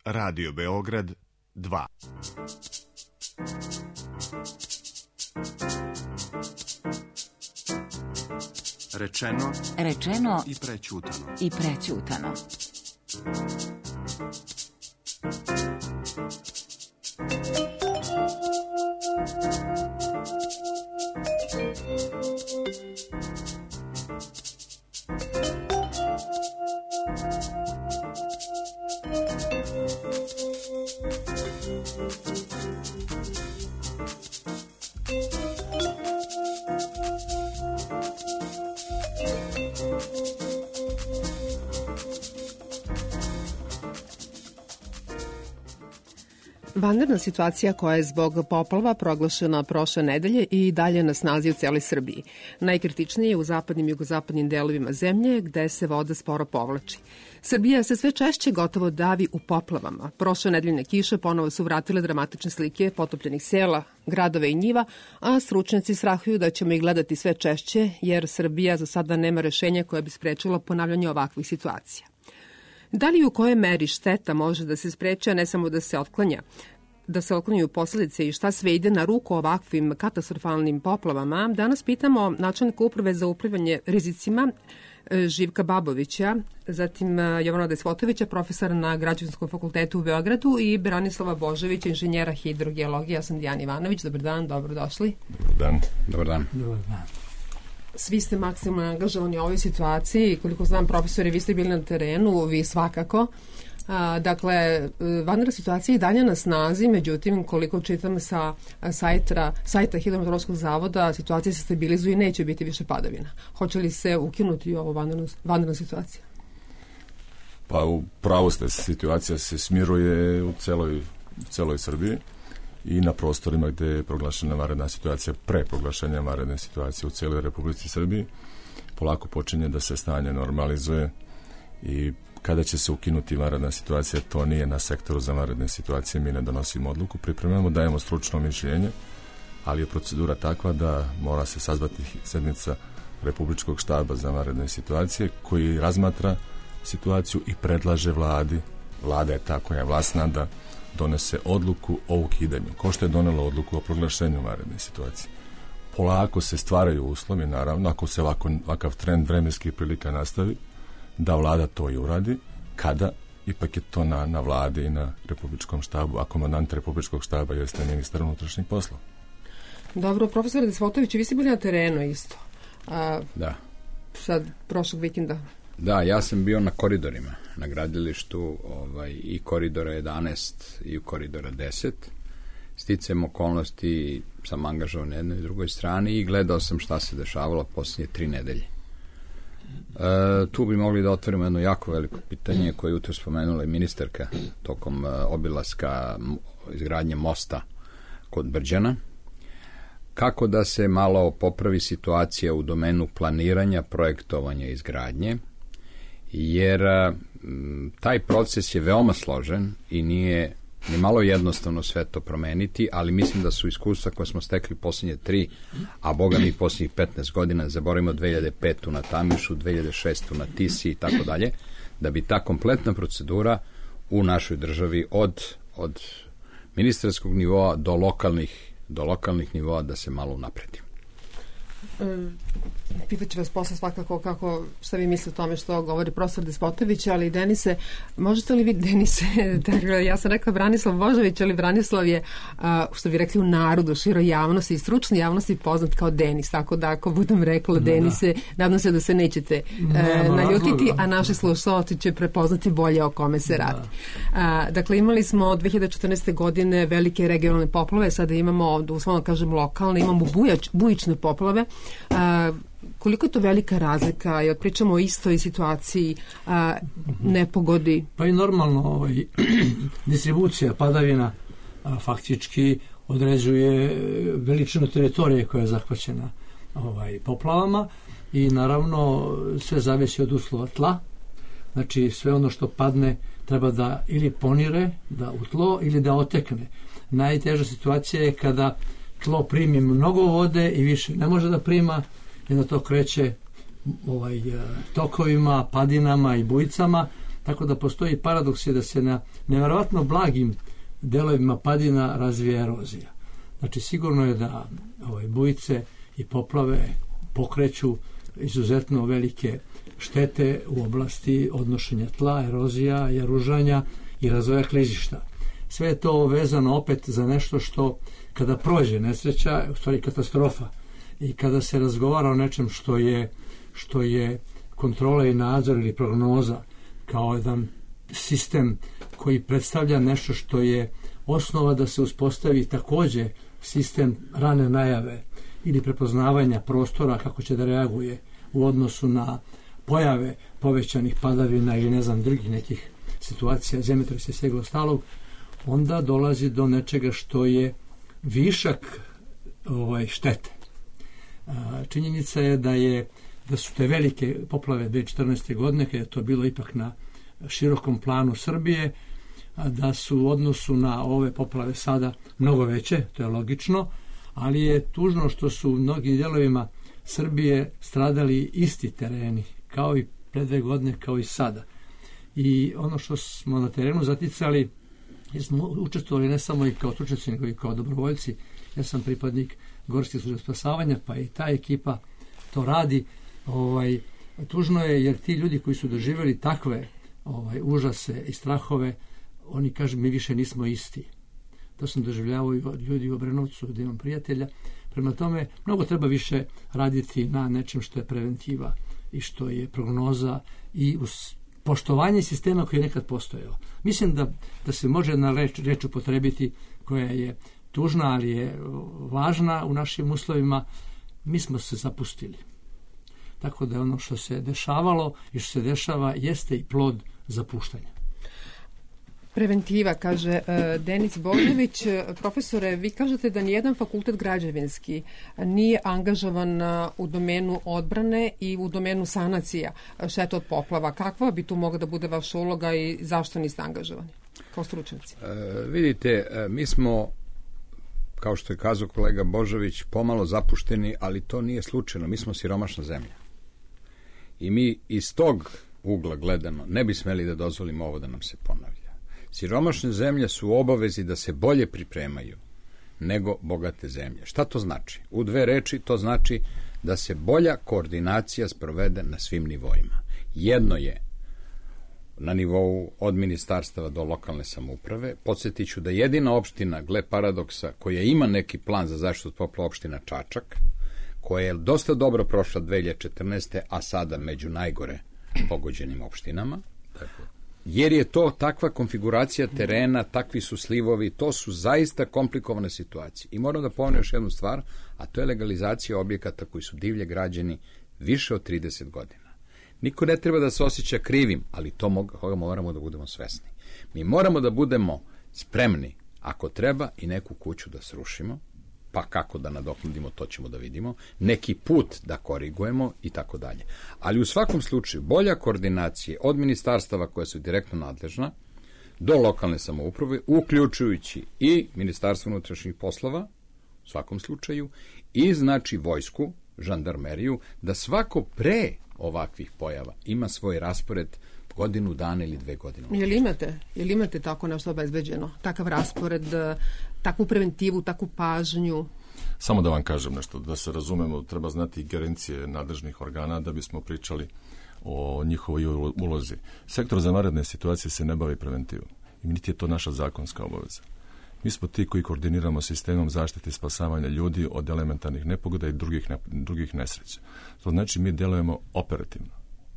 Radio Beograd 2. Rečeno i prećutano. Vanredna situacija koja je zbog poplava proglašena prošle nedelje i dalje na snazi u celoj Srbiji. Najkritičnije je u zapadnim i jugozapadnim delovima zemlje gde se voda sporo povlači. Srbija se sve češće gotovo davi u poplavama. Prošle nedeljne kiše ponovo su vratile dramatične slike potopljenih sela, gradova i njiva, a stručnjaci strahuju da ćemo ih gledati sve češće jer Srbija za sada nema rešenja koje bi sprečilo ponavljanje ovakvih situacija. Da li i u kojoj meri šteta može da se spreči, a ne samo da se otklanja? Da se otklanjaju posledice i šta sve ide na ruku ovakvim katastrofalnim poplavama, danas pitamo načelnika Uprave za upravljanje rizicima Živka Babovića, zatim Jovana Despotovića, profesora na Građevinskom fakultetu u Beogradu i Branislava Božovića, inženjera hidrogeologije. Ja sam Dijana Ivanović. Dobar dan, dobrodošli. Dobar dan. Svi ste maksimalno angažovani u ovoj situaciji. Koliko znam, profesori, vi ste bili na terenu, vi svakako. Dakle, vanredna situacija je i dalje na snazi, međutim, koliko čitam sa sajta Hidrometeorološkog zavoda, situacija se stabilizuje i neće biti više padavina. Hoće li se ukinuti ovo vanredna situacija? Pa u pravu ste, situacija se smiruje u celoj Srbiji i na prostorima gde je proglašena vanredna situacija, pre proglašenja vanredne situacije u celoj Republici Srbiji. Polako počinje da se stanje normalizuje i kada će se ukinuti vanredna situacija, to nije na sektoru za vanredne situacije, mi ne donosimo odluku, pripremamo, dajemo stručno mišljenje, ali je procedura takva da mora se sazvati sednica Republičkog štaba za vanredne situacije koji razmatra situaciju i predlaže vladi. Vlada je ta koja je vlasna da donese odluku o ukidanju, kao što je donela odluku o proglašenju vanredne situacije. Polako se stvaraju uslovi, naravno, ako se ovakav trend vremenskih prilika nastavi, da vlada to i uradi, kada ipak je to na vladi i na Republičkom štabu, a komandant Republičkog štaba jeste ministar unutrašnjih poslova. Dobro, profesor Despotović, vi ste bili na terenu isto. Da. Sad, prošlog vikenda. Da, ja sam bio na koridorima, na gradilištu i koridora 11 i koridora 10. Sticajem okolnosti sam angažovan na jednoj i drugoj strani i gledao sam šta se dešavalo posljednje 3 nedelje. Tu bi mogli da otvorimo jedno jako veliko pitanje koje je jutro spomenula i ministarka tokom obilaska izgradnje mosta kod Brđana. Kako da se malo popravi situacija u domenu planiranja, projektovanja i izgradnje, jer taj proces je veoma složen i nije ni malo jednostavno sve to promeniti, ali mislim da su iskustva koje smo stekli posljednje 3, a boga mi posljednjih 15 godina, zaboravimo 2005. na Tamišu, 2006. na Tisi i tako dalje, da bi ta kompletna procedura u našoj državi od ministarskog nivoa do lokalnih nivoa da se malo unapredi. Pitaću vas posle svakako šta vi mislite o tome što govori profesor Despotović, ali Denise, možete li vi, Denise, ja sam rekla Branislav Božović, ali Branislav je, što bi rekli u narodu, široj javnosti i stručnoj javnosti poznat kao Denis, tako da ako budem rekla Denise, nadam se da se nećete naljutiti, a naši slušalci će prepoznati bolje o kome se radi. Dakle, imali smo 2014. godine velike regionalne poplave, sada imamo, da uslovno kažem lokalne, imamo bujične poplave. Koliko je to velika razlika? Jer pričamo o istoj situaciji, nepogodi. Pa i normalno distribucija padavina faktički određuje veličinu teritorije koja je zahvaćena poplavama i naravno sve zavisi od uslova tla. Znači sve ono što padne treba da ili ponire da u tlo ili da otekne. Najteža situacija je kada tlo primi mnogo vode i više ne može da prima, i da to kreće tokovima, padinama i bujicama, Tako da postoji paradoks je da se na nevjerovatno blagim delovima padina razvija erozija. Znači sigurno je da bujice i poplave pokreću izuzetno velike štete u oblasti odnošenja tla, erozija, jaružanja i razvoja klizišta. Sve je to vezano opet za nešto što kada prođe nesreća, u stvari katastrofa, i kada se razgovara o nečem što je kontrola i nadzor ili prognoza kao jedan sistem koji predstavlja nešto što je osnova da se uspostavi takođe sistem rane najave ili prepoznavanja prostora kako će da reaguje u odnosu na pojave povećanih padavina ili ne znam drugih nekih situacija, zemljotresa i svega ostalog, onda dolazi do nečega što je višak štete. Činjenica je da su te velike poplave 2014. godine, kada je to bilo ipak na širokom planu Srbije, da su u odnosu na ove poplave sada mnogo veće, to je logično, ali je tužno što su u mnogim dijelovima Srbije stradali isti tereni, kao i pre 2 godine, kao i sada. I ono što smo na terenu zaticali, jer smo učestvovali ne samo i kao stručnjaci, nego i kao dobrovoljci. Ja sam pripadnik Gorske službe spasavanja, pa i ta ekipa to radi. Tužno je jer ti ljudi koji su doživjeli takve užase i strahove, oni kažu mi više nismo isti. To sam doživljavao i od ljudi u Obrenovcu, gdje imam prijatelja. Prema tome, mnogo treba više raditi na nečem što je preventiva i što je prognoza i poštovanje sistema koji je nekad postojao. Mislim da se može jedna reč upotrebiti koja je tužna, ali je važna u našim uslovima. Mi smo se zapustili. Tako da ono što se dešavalo i što se dešava jeste i plod zapuštanja. Preventiva, kaže Denis Božović. Profesore, vi kažete da nijedan fakultet građevinski nije angažovan u domenu odbrane i u domenu sanacija šteta od poplava. Kakva bi tu mogla da bude vaša uloga i zašto niste angažovani kao stručnjaci? Vidite, mi smo, kao što je kazao kolega Božović, pomalo zapušteni, ali to nije slučajno. Mi smo siromašna zemlja. I mi iz tog ugla gledano ne bi smeli da dozvolimo ovo da nam se ponavlja. Siromašne zemlje su u obavezi da se bolje pripremaju nego bogate zemlje. Šta to znači? U 2 reči to znači da se bolja koordinacija sprovede na svim nivoima. Jedno je na nivou od ministarstava do lokalne samouprave. Podsjetit ću da jedina opština, gle paradoksa, koja ima neki plan za zaštitu od poplava, opština Čačak, koja je dosta dobro prošla 2014. a sada među najgore pogođenim opštinama, jer je to takva konfiguracija terena, takvi su slivovi, to su zaista komplikovane situacije. I moram da pomenem još jednu stvar, a to je legalizacija objekata koji su divlje građeni više od 30 godina. Niko ne treba da se osjeća krivim, ali toga moramo da budemo svesni. Mi moramo da budemo spremni, ako treba, i neku kuću da srušimo, pa kako da nadoknadimo, to ćemo da vidimo, neki put da korigujemo i tako dalje. Ali u svakom slučaju, bolja koordinacija od ministarstava koja su direktno nadležna do lokalne samouprave, uključujući i Ministarstvo unutrašnjih poslova, u svakom slučaju, i znači vojsku, žandarmeriju, da svako pre ovakvih pojava ima svoj raspored godinu dana ili 2 godine. Jel imate tako nešto obezbeđeno? Takav raspored, takvu preventivu, takvu pažnju? Samo da vam kažem nešto, da se razumemo, treba znati ingerencije nadležnih organa da bismo pričali o njihovoj ulozi. Sektor za vanredne situacije se ne bavi preventivom i niti je to naša zakonska obaveza. Mi smo ti koji koordiniramo sistemom zaštite i spasavanja ljudi od elementarnih nepogoda i drugih nesreća. To znači mi djelujemo operativno.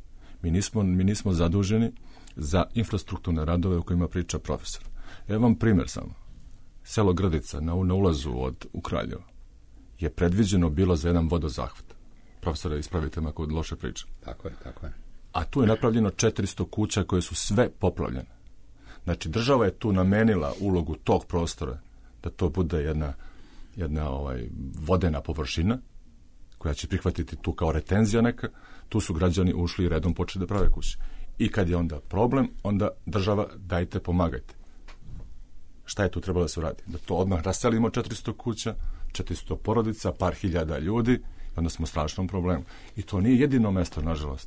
Mi nismo zaduženi za infrastrukturne radove o kojima priča profesor. Evo vam primjer samo. Selo Grdica na ulazu u Kraljevo je predviđeno bilo za jedan vodozahvat. Profesore, ispravite me ako loše pričam. Tako je. A tu je napravljeno 400 kuća koje su sve poplavljene. Znači, država je tu namenila ulogu tog prostora da to bude jedna vodena površina koja će prihvatiti tu kao retenzija neka. Tu su građani ušli i redom počeli da prave kuće. I kad je onda problem, onda država dajte, pomagajte. Šta je tu trebalo da se uradi? Da to odmah raselimo 400 kuća, 400 porodica, par hiljada ljudi, onda smo u strašnom problemu. I to nije jedino mesto, nažalost,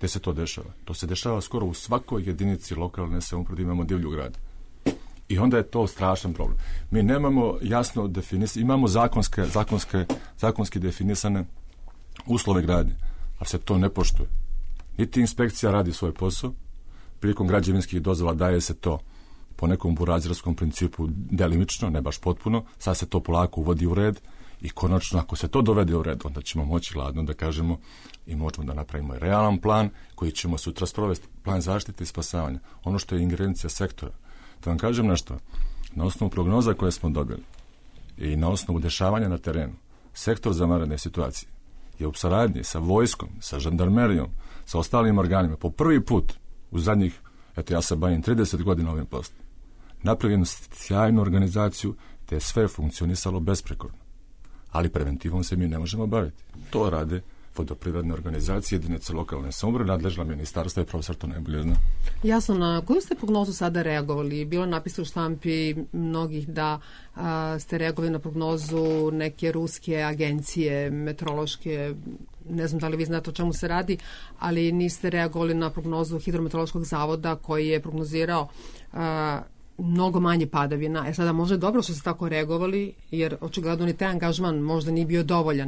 Gde se to dešava? To se dešava skoro u svakoj jedinici lokalne samouprave, imamo divlju grad. I onda je to strašan problem. Mi nemamo jasno definisane, imamo zakonski definisane uslove gradnje, ali se to ne poštuje. Niti inspekcija radi svoj posao, prilikom građevinskih dozvola daje se to po nekom burazerskom principu delimično, ne baš potpuno, sad se to polako uvodi u red i konačno ako se to dovede u red, onda ćemo moći hladno da kažemo i možemo da napravimo realan plan koji ćemo sutra sprovesti, plan zaštite i spasavanja. Ono što je ingerencija sektora. Da vam kažem nešto, na osnovu prognoza koje smo dobili i na osnovu dešavanja na terenu, sektor za vanredne situacije je u saradnji sa vojskom, sa žandarmerijom, sa ostalim organima, po prvi put u zadnjih, eto ja se bavim 30 godina ovim poslom, napravljenu sjajnu organizaciju te je sve funkcionisalo besprekorno. Ali preventivom se mi ne možemo baviti. To rade vodoprivredne organizacije, jedinice lokalne samouprave, nadležna ministarstva i profesor to najbolje zna. Jasno, na koju ste prognozu sada reagovali? Bilo napisano u štampi mnogih da ste reagovali na prognozu neke ruske agencije meteorološke, ne znam da li vi znate o čemu se radi, ali niste reagovali na prognozu Hidrometeorološkog zavoda koji je prognozirao mnogo manje padavina. Sada možda je dobro što ste tako reagovali, jer očigledno ni taj angažman možda nije bio dovoljan.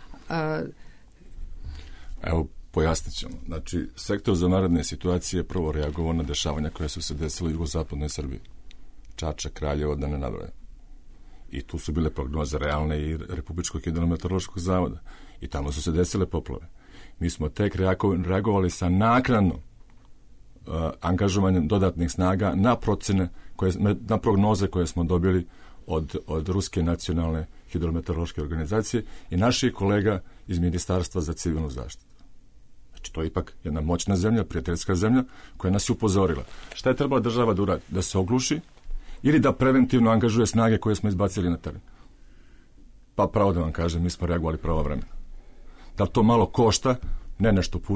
Evo, pojasnit ćemo. Znači, sektor za vanredne situacije je prvo reagovao na dešavanja koje su se desile u jugozapadnoj Srbiji. Čačak, Kraljevo, da ne nabrajam. I tu su bile prognoze realne i Republičkog hidrometeorološkog zavoda. I tamo su se desile poplave. Mi smo tek reagovali sa naknadno angažovanjem dodatnih snaga na procene, na prognoze koje smo dobili od Ruske nacionalne hidrometeorološke organizacije i naših kolega iz Ministarstva za civilnu zaštitu. Znači, to je ipak jedna moćna zemlja, prijateljska zemlja, koja nas je upozorila. Šta je trebala država da uradi? Da se ogluši ili da preventivno angažuje snage koje smo izbacili na teren? Pa pravo da vam kažem, mi smo reagovali pravovremeno. Da li to malo košta? Ne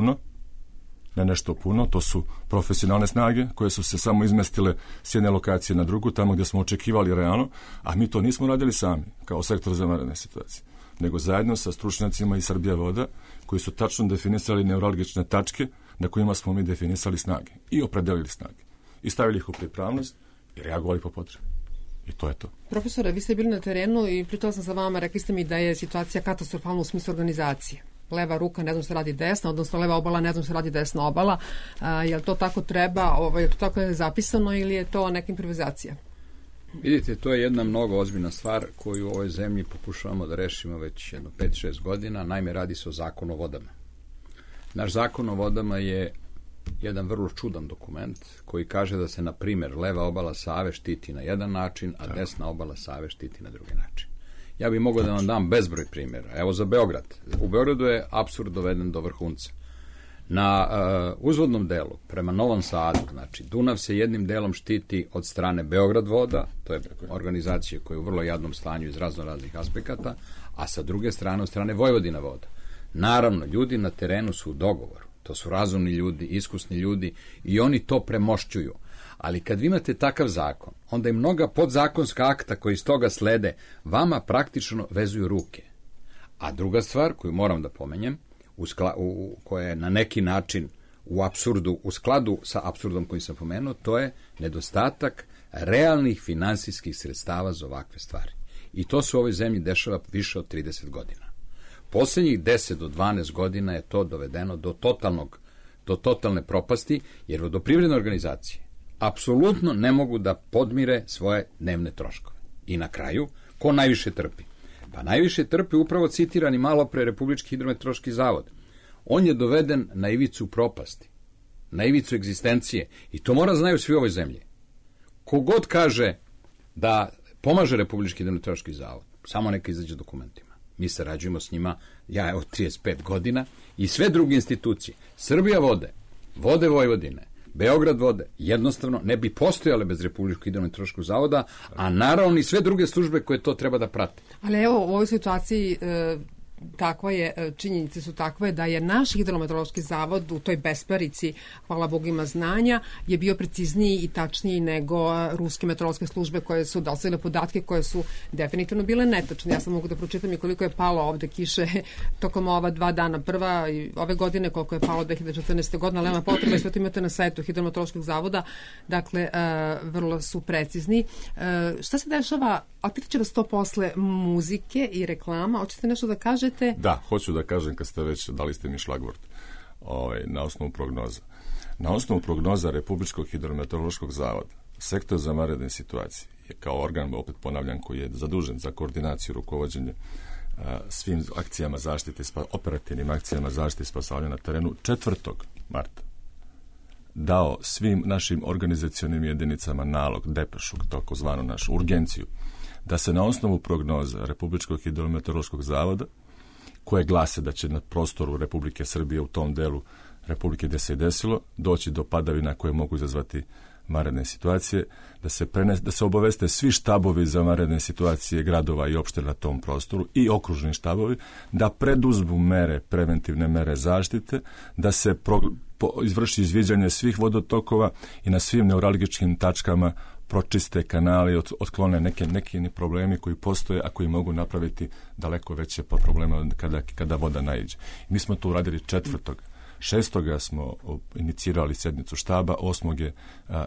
nešto puno, to su profesionalne snage koje su se samo izmestile s jedne lokacije na drugu, tamo gdje smo očekivali realno, a mi to nismo radili sami, kao sektor za vanredne situacije, nego zajedno sa stručnjacima iz Srbija voda, koji su tačno definisali neuralgične tačke na kojima smo mi definisali snage i opredelili snage. I stavili ih u pripravnost i reagovali po potrebi. I to je to. Profesore, vi ste bili na terenu i pričala sam sa vama, rekli ste mi da je situacija katastrofalna u smislu organizacije. Leva ruka ne znam što radi desna, odnosno leva obala ne znam što radi desna obala. Je li to tako treba, je to tako zapisano ili je to neka improvizacija? Vidite, to je jedna mnogo ozbiljna stvar koju u ovoj zemlji pokušavamo da rešimo već jedno 5-6 godina. Naime, radi se o zakonu o vodama. Naš zakon o vodama je jedan vrlo čudan dokument koji kaže da se, na primjer, leva obala Save štiti na jedan način, a desna obala Save štiti na drugi način. Ja bih mogao da vam dam bezbroj primjera. Evo za Beograd. U Beogradu je apsurd doveden do vrhunca. Na uzvodnom delu, prema Novom Sadu, znači Dunav se jednim delom štiti od strane Beograd voda, to je organizacija koja je u vrlo jadnom stanju iz raznoraznih aspekata, a sa druge strane od strane Vojvodina voda. Naravno, ljudi na terenu su u dogovoru. To su razumni ljudi, iskusni ljudi i oni to premošćuju. Ali kad vi imate takav zakon, onda i mnoga podzakonska akta koji iz toga slede vama praktično vezuju ruke. A druga stvar koju moram da pomenjem, koja je na neki način u apsurdu, u skladu sa apsurdom koji sam pomenuo, to je nedostatak realnih finansijskih sredstava za ovakve stvari. I to se u ovoj zemlji dešava više od 30 godina. Poslednjih 10 do 12 godina je to dovedeno do totalne propasti, jer vodoprivredne organizacije apsolutno ne mogu da podmire svoje dnevne troškove. I na kraju, ko najviše trpi? Pa najviše trpi upravo citirani malo pre Republički hidrometeorološki zavod. On je doveden na ivicu propasti, na ivicu egzistencije i to mora znaju svi u ovoj zemlji. Kogod kaže da pomaže Republički hidrometeorološki zavod, samo neka izađe dokumentima. Mi sarađujemo s njima, ja evo 35 godina i sve druge institucije. Srbija vode, Vode Vojvodine, Beograd vode, jednostavno ne bi postojale bez Republičkog hidrometeorološkog zavoda, a naravno i sve druge službe koje to treba da prate. Ali evo, u ovoj situaciji činjenice su takve da je naš hidrometeorološki zavod u toj besparici, hvala Bogu ima znanja, je bio precizniji i tačniji nego ruske meteorološke službe koje su dostavile podatke koje su definitivno bile netačne. Ja sam mogu da pročitam i koliko je palo ovde kiše tokom ova 2 dana. Prva i ove godine koliko je palo 2014. godine, ali nema potrebe, sve to imate na sajtu hidrometeorološkog zavoda, dakle vrlo su precizni. Šta se dešava, a pitat će vas to posle muzike i reklama, hoćete nešto da kažete? Da, hoću da kažem kad ste već, dali ste mi šlagvort na osnovu prognoza. Na osnovu prognoza Republičkog hidrometeorološkog zavoda, sektor za vanredne situacije je kao organ, opet ponavljam, koji je zadužen za koordinaciju, rukovođenje svim akcijama zaštite, operativnim akcijama zaštite i spasavanja na terenu 4. marta dao svim našim organizacionim jedinicama nalog, depešu, takozvanu našu urgenciju, da se na osnovu prognoza Republičkog hidrometeorološkog zavoda, koje glase da će na prostoru Republike Srbije u tom delu Republike gde se je desilo doći do padavina koje mogu izazvati vanredne situacije, da se obaveste svi štabovi za vanredne situacije gradova i opština na tom prostoru i okružni štabovi, da preduzmu mere, preventivne mere zaštite, da se izvrši izviđanje svih vodotokova i na svim neuralgičkim tačkama pročiste kanali, otklone neki problemi koji postoje, a koji mogu napraviti daleko veće probleme kada voda naiđe. Mi smo to uradili 4. 6. smo inicirali sednicu štaba, 8. je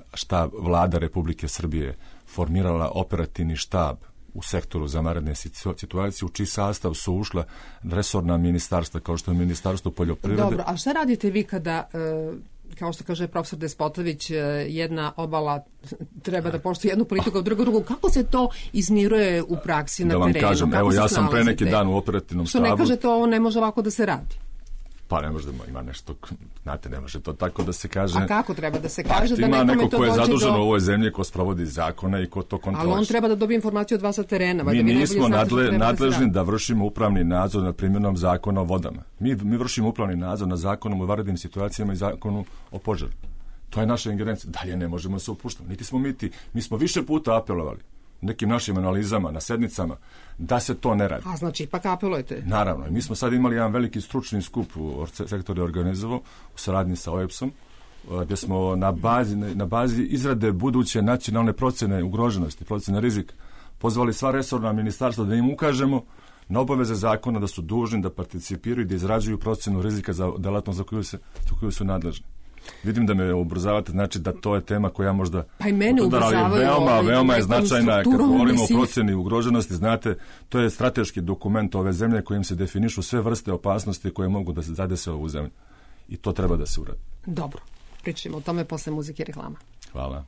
vlada Republike Srbije formirala operativni štab u sektoru za vanredne situacije, u čiji sastav su ušla resorna ministarstva, kao što je Ministarstvo poljoprivrede. Dobro, a šta radite vi kada, kao što kaže profesor Despotović, jedna obala treba da poštuje jednu politiku, a drugu? Kako se to izmiruje u praksi na terenu? Da vam kažem, evo ja sam pre neki dan u operativnom štabu. Što ne kažete, ovo ne može ovako da se radi? Pa ne može da ima nešto, znate, ne može to tako da se kaže. A kako treba da se kaže? Pa, ima neko ko je zadužen u ovoj zemlji, ko sprovodi zakone i ko to kontroliše. Ali on treba da dobije informaciju od vas sa terena. Mi nismo nadležni da vršimo upravni nadzor nad primjenom zakona o vodama. Mi vršimo upravni nadzor nad zakonom o vanrednim situacijama i zakonu o požaru. To je naša ingerencija. Dalje ne možemo se upuštati. Niti smo mi smo više puta apelovali nekim našim analizama, na sednicama, da se to ne radi. A znači, ipak apelujete? Naravno. Mi smo sad imali jedan veliki stručni skup u sektoru organizovao u saradnji sa OEPS-om, gdje smo na bazi izrade buduće nacionalne procjene ugroženosti, procjene rizika, pozvali sva resorna ministarstva da im ukažemo na obaveze zakona da su dužni da participiraju i da izrađuju procjenu rizika za delatnost za koju su nadležni. Vidim da me ubrzavate, znači da to je tema koja možda... Pa i mene ubrzavaju. Veoma je značajna, kad govorimo o procjeni ugroženosti, znate, to je strateški dokument ove zemlje kojim se definišu sve vrste opasnosti koje mogu da se zadese ovu zemlju. I to treba da se uradi. Dobro, pričamo o tome posle muzike i reklama. Hvala.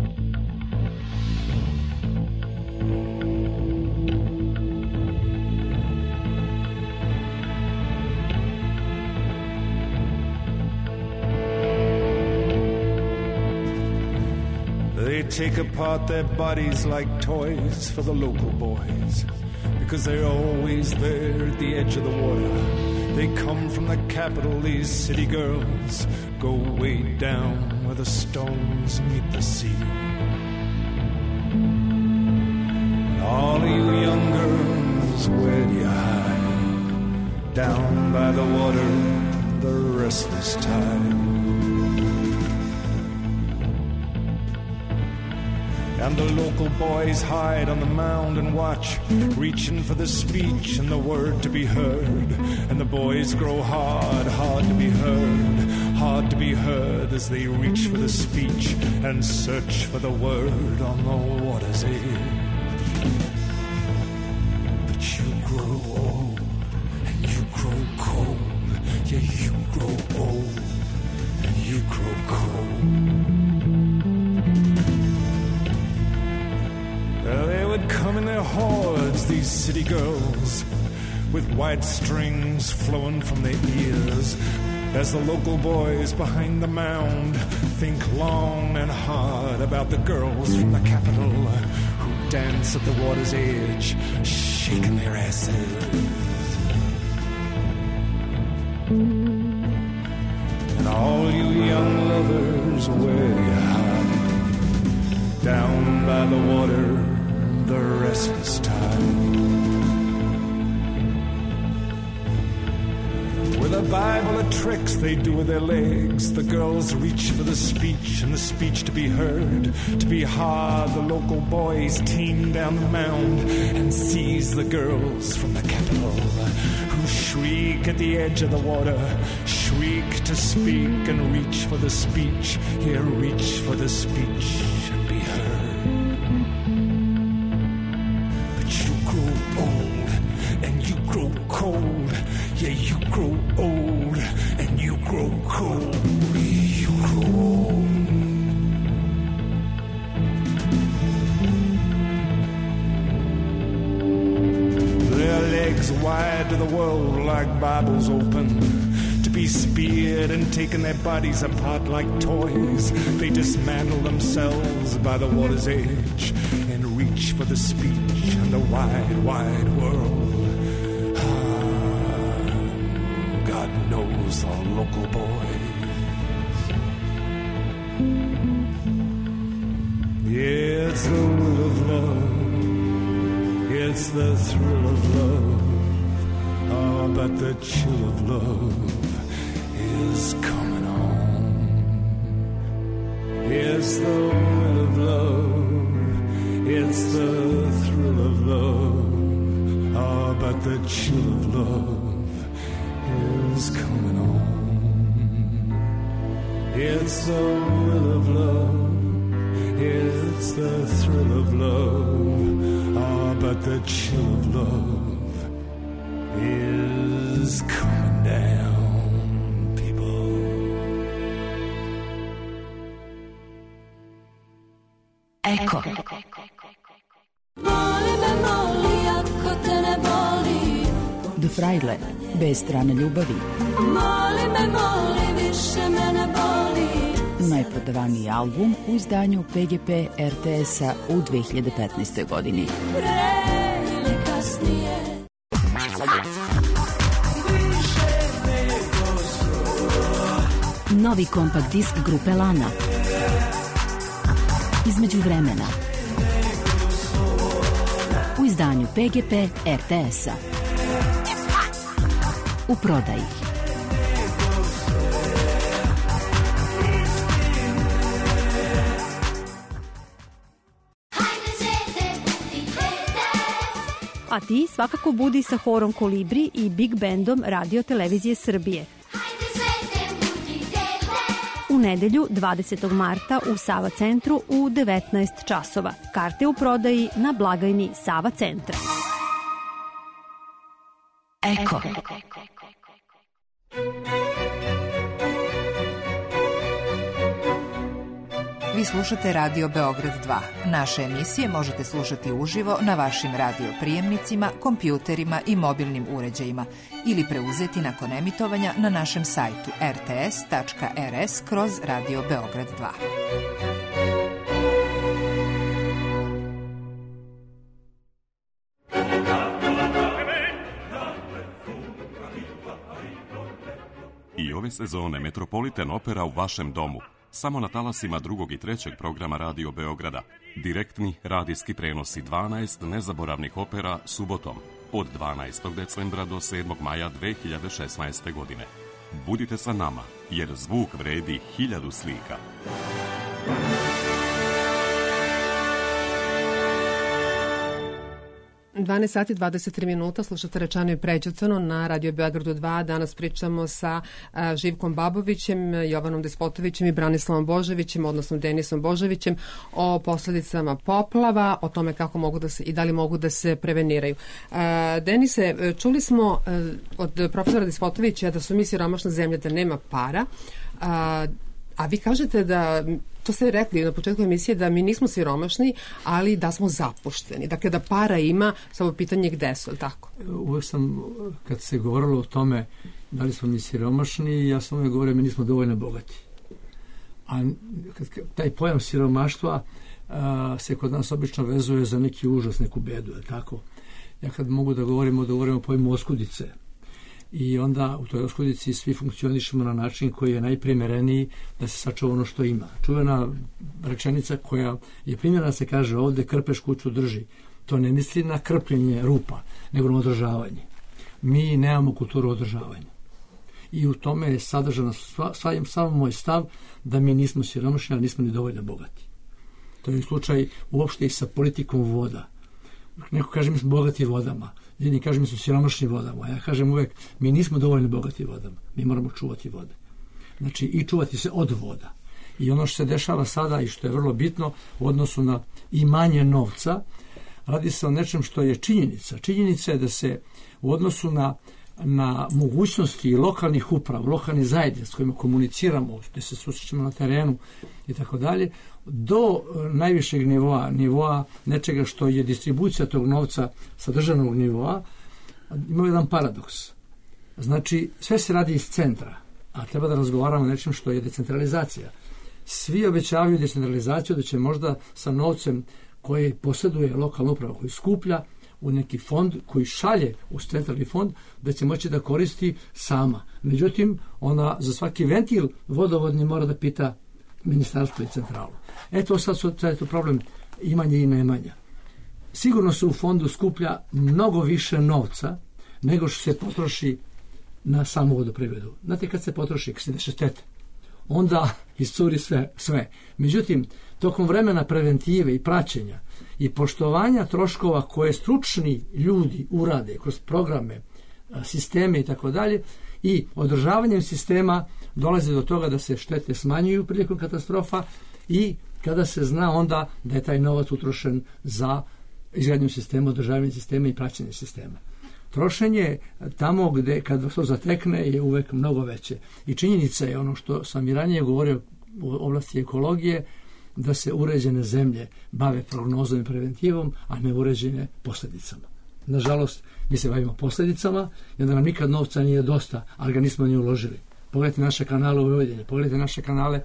They take apart their bodies like toys for the local boys, because they're always there at the edge of the water. They come from the capital, these city girls, go way down where the stones meet the sea. And all of you young girls, where do you hide? Down by the water, the restless tide. And the local boys hide on the mound and watch, reaching for the speech and the word to be heard. And the boys grow hard to be heard as they reach for the speech and search for the word on the water's edge. But you grow old and you grow cold. Yeah, you grow old and you grow cold. They would come in their hordes, these city girls, with white strings flowing from their ears, as the local boys behind the mound think long and hard about the girls from the capital who dance at the water's edge, shaking their asses. And all you young lovers, where you hide? Down by the water, the restless tide. Bible of tricks they do with their legs. The girls reach for the speech, and the speech to be heard. To be hard, the local boys team down the mound and seize the girls from the capital, who shriek at the edge of the water, shriek to speak and reach for the speech. Here, reach for the speech and be heard. But you grow old and you grow cold. Yeah, you grow old and you grow cold. You grow old. Their legs wide to the world like Bibles open, to be speared and taking their bodies apart like toys. They dismantle themselves by the water's edge and reach for the speech and the wide, wide world. God knows the local boys. Yeah, it's the will of love. It's the thrill of love. Oh, but the chill of love is coming on. It's the will of love. It's the thrill of love. Oh, but the chill of love is coming on. It's the will of love. It's the thrill of love. Ah, but the chill of love is coming down, people. Eko. Moli me, moli, ako te ne boli. The Frajle, bez strane ljubavi. Moli me, moli, više me ne boli. Najprodavaniji album u izdanju PGP RTS-a u 2015. godini. Pre ili kasnije. Novi kompakt disk grupe Lana. Između vremena. U izdanju PGP RTS-a. U prodaji. A ti svakako budi sa horom Kolibri i Big Bandom Radio Televizije Srbije. U nedelju 20. marta u Sava centru u 19 časova. Karte u prodaji na blagajni Sava centra. Eko. Vi slušate Radio Beograd 2. Naše emisije možete slušati uživo na vašim radio prijemnicima, kompjuterima i mobilnim uređajima ili preuzeti nakon emitovanja na našem sajtu rts.rs/Radio Beograd 2. I ove sezone Metropolitan Opera u vašem domu. Samo na talasima drugog i trećeg programa Radio Beograda. Direktni radijski prenosi 12 nezaboravnih opera subotom od 12. decembra do 7. maja 2016. godine. Budite sa nama, jer zvuk vredi 1000 slika. 12 sati 23 minuta, slušate Rečano i prećutano na Radio Beogradu 2. Danas pričamo sa Živkom Babovićem, Jovanom Despotovićem i Branislavom Božovićem, odnosno Denisom Božovićem, o posledicama poplava, o tome kako mogu da se i da li mogu da se preveniraju. Denise, čuli smo od profesora Despotovića da su mi siromašna zemlja, da nema para, a vi kažete da, to ste rekli na početku emisije, da mi nismo siromašni, ali da smo zapušteni. Dakle, da para ima, samo pitanje gde su, ali tako? Uvek sam, kad se govorilo o tome da li smo mi siromašni, ja sam uvek govorio mi nismo dovoljno bogati. A taj pojam siromaštva se kod nas obično vezuje za neki užas, neku bedu, je tako? Ja kad mogu da govorimo o pojmu oskudice. I onda u toj oskudici svi funkcionišemo na način koji je najprimereniji da se sačuva ono što ima. Čuvena rečenica koja je primjerna se kaže ovde krpeš kuću drži. To ne misli na krpljenje rupa, nego na održavanje. Mi nemamo kulturu održavanja. i u tome je sadržan samo moj stav da mi nismo siromašni, ali nismo ni dovoljno bogati. To je slučaj uopšte i sa politikom voda. Neko kaže mi smo bogati vodama, jedni kaže mi smo siromašni vodama, ja kažem uvek mi nismo dovoljno bogati vodama, mi moramo čuvati vode. Znači i čuvati se od voda. I ono što se dešava sada i što je vrlo bitno u odnosu na imanje novca, radi se o nečem što je činjenica. Činjenica je da se u odnosu na mogućnosti lokalnih uprava, lokalnih zajednica s kojima komuniciramo, gde se susrećemo na terenu i tako dalje, do najvišeg nivoa nečega što je distribucija tog novca sa državnog nivoa, ima jedan paradoks. Znači, sve se radi iz centra, a treba da razgovaramo o nečem što je decentralizacija. Svi obećavaju decentralizaciju, da će možda sa novcem koji posjeduje lokalna uprava, koji skuplja u neki fond, koji šalje u centralni fond, da će moći da koristi sama. Međutim, ona za svaki ventil vodovodni mora da pita ministarstvo i centralu. Eto, sad je to problem imanja i nemanja. Sigurno se u fondu skuplja mnogo više novca nego što se potroši na samu vodoprivredu. Znate, kad se potroši, kad se deše štete, onda iscuri sve. Međutim, tokom vremena preventive i praćenja i poštovanja troškova koje stručni ljudi urade kroz programe, sisteme i tako dalje, i održavanjem sistema dolazi do toga da se štete smanjuju prilikom katastrofa i kada se zna onda da je taj novac utrošen za izgradnju sistema, održavanje sistema i praćenje sistema. Trošenje tamo gde kada to zatekne je uvek mnogo veće. I činjenica je ono što sam i ranije govorio u oblasti ekologije, da se uređene zemlje bave prognozom i preventivom, a ne uređene posljedicama. Nažalost, mi se bavimo posljedicama i onda nam nikad novca nije dosta, ali ga nismo ni uložili. Pogledajte naše kanale u Vojvodini, pogledajte naše kanale.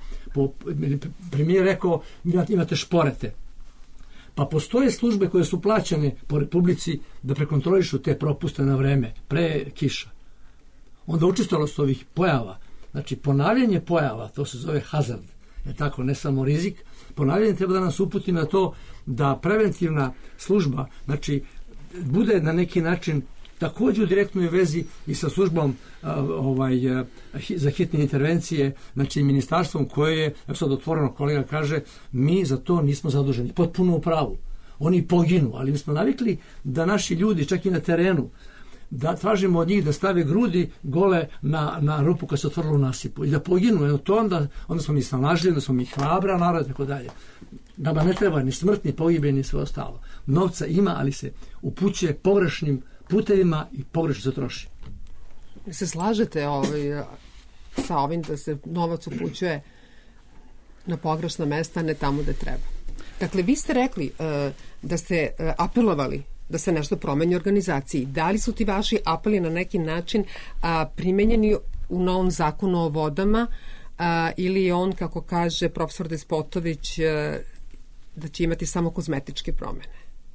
Premijer rekao, imate šporete. Pa postoje službe koje su plaćane po Republici da prekontrolišu te propuste na vreme, pre kiša. Onda učestalost ovih pojava, znači ponavljanje pojava, to se zove hazard, je tako, ne samo rizik, ponavljanje treba da nas uputi na to da preventivna služba, znači, bude na neki način također u direktnoj vezi i sa službom za hitne intervencije, znači ministarstvom koje je, sad otvoreno kolega kaže, mi za to nismo zaduženi, potpuno u pravu. Oni poginu, ali mi smo navikli da naši ljudi, čak i na terenu, da tražimo od njih da stave grudi gole na rupu koja se otvorila u nasipu i da poginu. To onda smo mi snalažljivi, onda smo mi hrabra narod, tako dalje. Nama ne treba ni smrt, ni pogibije, ni sve ostalo. Novca ima, ali se upućuje pogrešnim putevima i pogrešno se troši. Se slažete sa ovim da se novac upućuje na pogrešna mesta, ne tamo da treba? Dakle, vi ste rekli da ste apelovali da se nešto promeni u organizaciji. Da li su ti vaši apeli na neki način primenjeni u novom zakonu o vodama ili je on, kako kaže profesor Despotović, da će imati samo kozmetičke promene?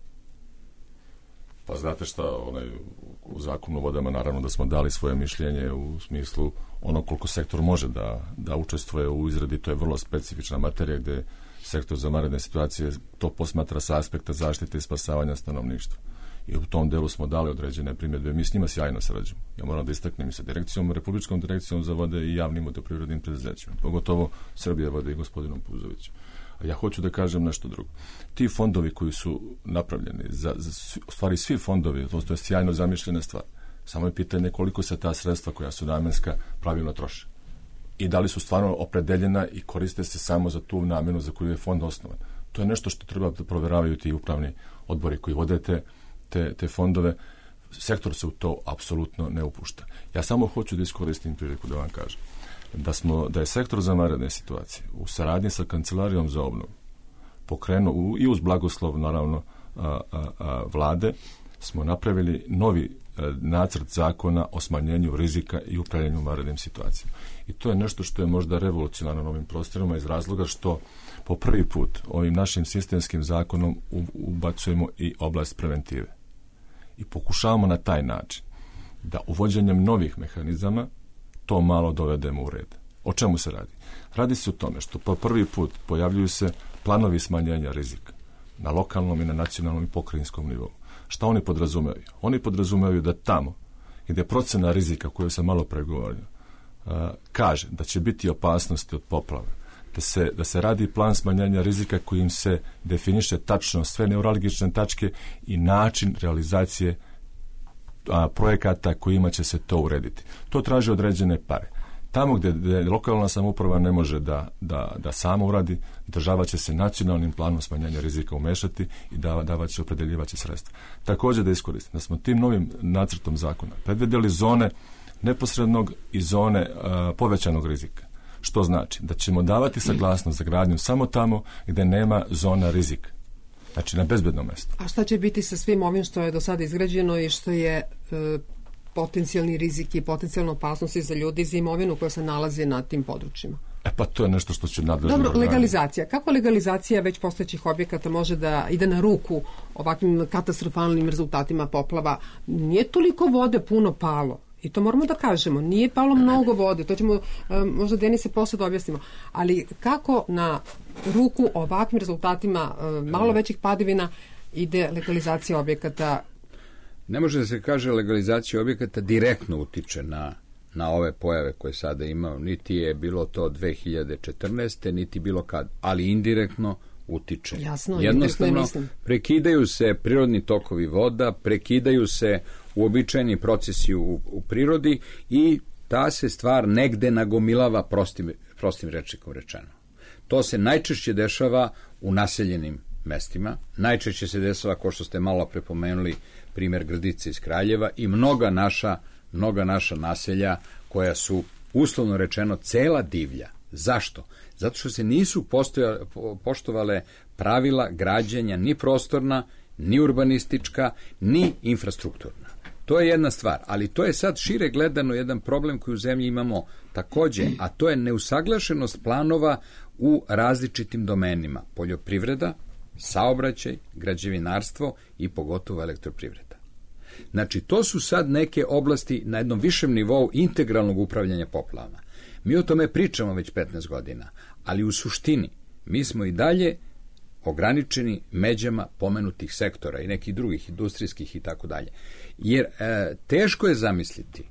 Pa znate šta, u zakonu o vodama naravno da smo dali svoje mišljenje u smislu ono koliko sektor može da učestvuje u izradi. To je vrlo specifična materija gde sektor za vanredne situacije to posmatra sa aspekta zaštite i spasavanja stanovništva. I u tom delu smo dali određene primjedbe. Mi s njima sjajno sarađujemo. Ja moram da istaknem i sa direkcijom, Republičkom direkcijom za vode i javnim vodoprivrednim preduzećima. Pogotovo Srbija vode i gospodinom Puzovićem. A ja hoću da kažem nešto drugo. Ti fondovi koji su napravljeni, u stvari svi fondovi, to je sjajno zamišljena stvar. Samo je pitanje koliko se ta sredstva koja su namenska pravilno troše. I da li su stvarno opredeljena i koriste se samo za tu namenu za koju je fond osnovan. To je nešto što treba da proveravaju ti upravni odbori koji vode te fondove. Sektor se u to apsolutno ne upušta. Ja samo hoću da iskoristim priliku da vam kažem da je sektor za vanredne situacije u saradnji sa Kancelarijom za obnovu pokrenuo i uz blagoslov naravno vlade smo napravili novi nacrt zakona o smanjenju rizika i upravljanju vanrednim situacijama. I to je nešto što je možda revolucionarno na ovim prostorima iz razloga što po prvi put ovim našim sistemskim zakonom ubacujemo i oblast preventive. I pokušavamo na taj način da uvođenjem novih mehanizama to malo dovedemo u red. O čemu se radi? Radi se o tome što po prvi put pojavljuju se planovi smanjenja rizika na lokalnom i na nacionalnom i pokrajinskom nivou. Šta oni podrazumevaju? Oni podrazumevaju da tamo gdje procena rizika koju sam malo pregovorio kaže da će biti opasnosti od poplava, da se radi plan smanjenja rizika kojim se definiše tačno sve neuralgične tačke i način realizacije projekata kojima će se to urediti. To traži određene pare. Tamo gdje lokalna samouprava ne može da samo uradi, država će se nacionalnim planom smanjenja rizika umešati i opredeljivaće sredstva. Također da iskoristim da smo tim novim nacrtom zakona predvidjeli zone neposrednog i zone povećanog rizika. Što znači da ćemo davati saglasnost za gradnju samo tamo gdje nema zona rizika. Znači na bezbednom mjestu. A šta će biti sa svim ovim što je do sada izgrađeno i što je potencijalni rizik i potencijalna opasnosti za ljudi i za imovinu koja se nalazi na tim područjima? Pa to je nešto što će nadležno. Dobro, legalizacija. Kako legalizacija već postojećih objekata može da ide na ruku ovakvim katastrofalnim rezultatima poplava? Nije toliko vode puno palo. I to moramo da kažemo. Nije palo mnogo vode. To ćemo možda Denise posle da objasnimo. Ali kako na ruku ovakvim rezultatima malo većih padavina ide legalizacija objekata? Ne može da se kaže legalizacija objekata direktno utiče na ove pojave koje sada imamo. Niti je bilo to 2014. niti bilo kad. Ali indirektno utiče. Jasno, jednostavno prekidaju se prirodni tokovi voda, prekidaju se uobičajeni procesi u prirodi i ta se stvar negde nagomilava prostim rečnikom rečeno. To se najčešće dešava u naseljenim mestima, najčešće se dešava, kao što ste malo prepomenuli, primjer Grdice iz Kraljeva i mnoga naša naselja koja su, uslovno rečeno, cela divlja. Zašto? Zato što se nisu poštovale pravila građenja ni prostorna, ni urbanistička, ni infrastrukturna. To je jedna stvar, ali to je sad šire gledano jedan problem koji u zemlji imamo takođe, a to je neusaglašenost planova u različitim domenima. Poljoprivreda, saobraćaj, građevinarstvo i pogotovo elektroprivreda. Znači, to su sad neke oblasti na jednom višem nivou integralnog upravljanja poplavama. Mi o tome pričamo već 15 godina, ali u suštini mi smo i dalje ograničeni međama pomenutih sektora i nekih drugih industrijskih i tako dalje. Jer teško je zamisliti,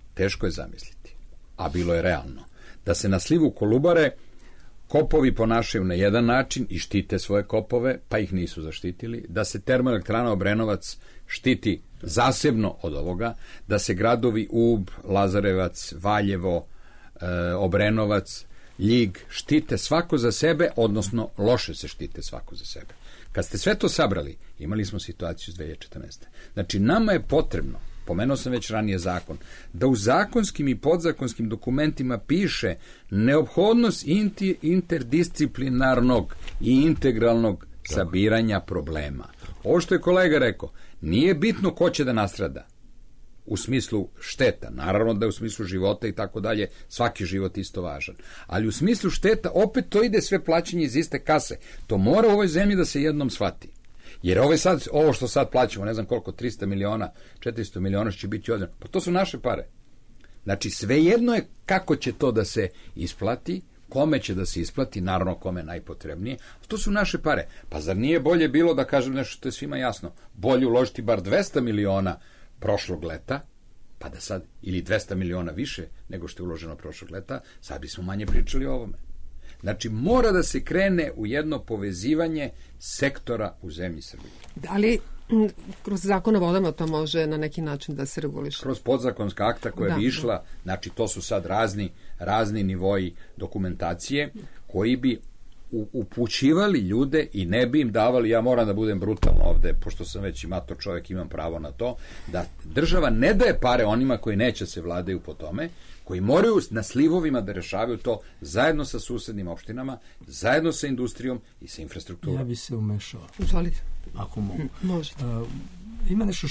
a bilo je realno, da se na slivu Kolubare kopovi ponašaju na jedan način i štite svoje kopove, pa ih nisu zaštitili, da se termoelektrana Obrenovac štiti zasebno od ovoga, da se gradovi Ub, Lazarevac, Valjevo, Obrenovac, Ljig štite svako za sebe, odnosno loše se štite svako za sebe. Kad ste sve to sabrali, imali smo situaciju s 2014. Znači, nama je potrebno, pomenuo sam već ranije zakon, da u zakonskim i podzakonskim dokumentima piše neophodnost interdisciplinarnog i integralnog sabiranja problema. Ovo što je kolega rekao, nije bitno ko će da nastrada u smislu šteta, naravno da je u smislu života i tako dalje, svaki život isto važan, ali u smislu šteta opet to ide sve plaćanje iz iste kase. To mora u ovoj zemlji da se jednom shvati. Jer ovo što sad plaćamo, ne znam koliko, 300 miliona, 400 miliona će biti odmah, pa to su naše pare. Znači, svejedno je kako će to da se isplati, kome će da se isplati, naravno kome najpotrebnije, to su naše pare. Pa zar nije bolje bilo, da kažem nešto što je svima jasno, bolje uložiti bar 200 miliona prošlog leta, pa da sad, ili 200 miliona više nego što je uloženo prošlog leta, sad bismo manje pričali o ovome. Znači, mora da se krene u jedno povezivanje sektora u zemlji Srbije. Da li kroz zakon o vodama to može na neki način da se reguliše? Kroz podzakonska akta koja bi išla, znači to su sad razni nivoji dokumentacije koji bi upućivali ljude i ne bi im davali, ja moram da budem brutalno ovde, pošto sam već i mator čovjek, imam pravo na to, da država ne daje pare onima koji neće se vladaju po tome, koji moraju na slivovima da rešavaju to zajedno sa susednim opštinama, zajedno sa industrijom i sa infrastrukturom. Ja bi se umešao. Žalite. Ako mogu. Možete. Ima nešto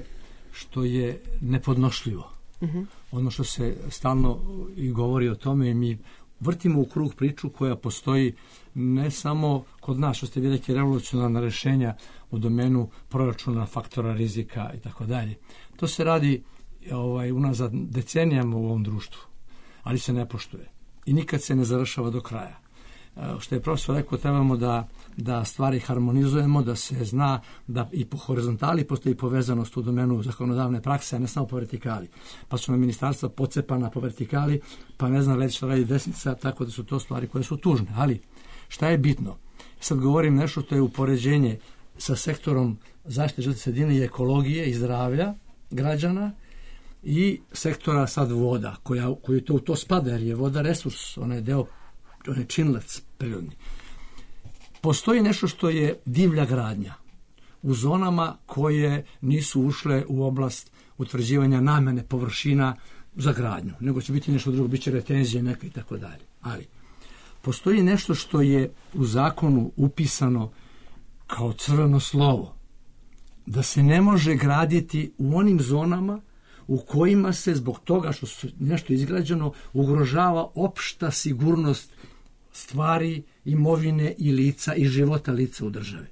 što je nepodnošljivo. Ono što se stalno i govori o tome i mi vrtimo u krug priču koja postoji ne samo kod nas, što ste vi neki revolucionarna rešenja u domenu proračuna, faktora rizika i tako dalje. To se radi unazad decenijama u ovom društvu, ali se ne poštuje i nikad se ne završava do kraja. što je profesor rekao, trebamo da stvari harmonizujemo, da se zna da i po horizontali postoji povezanost u domenu zakonodavne prakse, a ne samo po vertikali. Pa su na ministarstva pocepana po vertikali, pa ne znam šta radi desnica, tako da su to stvari koje su tužne. Ali šta je bitno? Sad govorim nešto što je upoređenje sa sektorom zaštite životne sredine i ekologije i zdravlja građana i sektora sad voda, koji to spada, jer je voda resurs, ona je deo, on je činilac prirodni. Postoji nešto što je divlja gradnja u zonama koje nisu ušle u oblast utvrđivanja namene površina za gradnju, nego će biti nešto drugo, bit će retenzije neka i tako dalje. Ali postoji nešto što je u zakonu upisano kao crveno slovo, da se ne može graditi u onim zonama u kojima se zbog toga što su nešto izgrađeno ugrožava opšta sigurnost stvari, imovine i lica i života lica u državi.